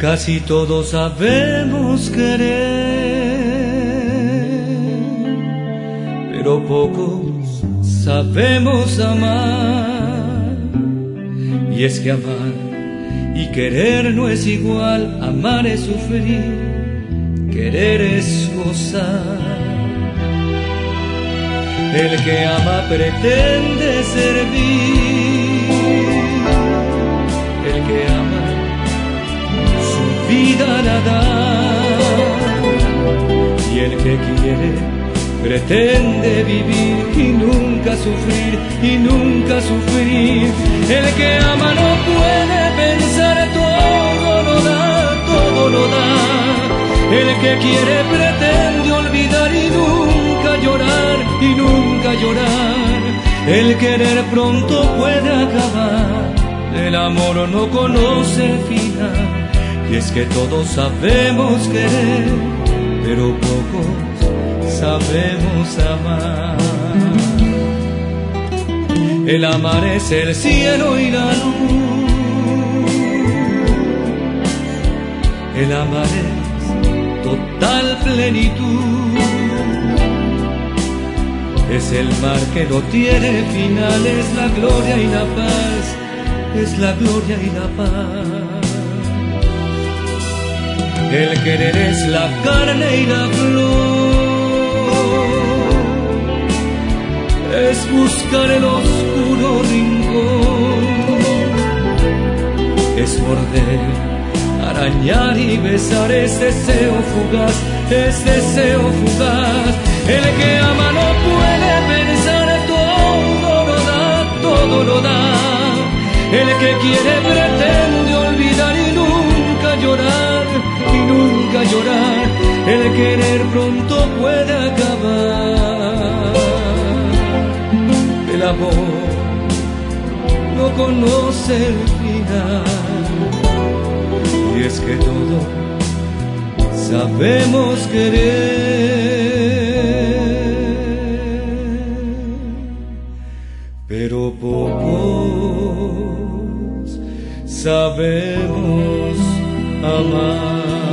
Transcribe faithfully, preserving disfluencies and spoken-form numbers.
Casi todos sabemos querer, pero pocos sabemos amar. Y es que amar y querer no es igual, amar es sufrir, querer es gozar. El que ama pretende servir, el que ama su vida la da, y el que quiere pretende vivir y nunca sufrir, y nunca sufrir. El que ama no puede pensar, todo lo da, todo lo da. El que quiere pretende olvidar y nunca llorar, y nunca llorar. El querer pronto puede acabar, el amor no conoce final. Y es que todos sabemos querer, pero pocos sabemos amar. El amar es el cielo y la luz, el amar es total plenitud, es el mar que no tiene final, es la gloria y la paz, es la gloria y la paz. El querer es la carne y la flor, es buscar el oscuro rincón, es morder, arañar y besar, es deseo fugaz, es deseo fugaz. El que ama no puede pensar, todo lo da, todo lo da. El que quiere pretende olvidar y nunca llorar, y nunca llorar. El querer pronto puede acabar, el amor no conoce el final. Y es que todos sabemos querer, pero pocos sabemos amar.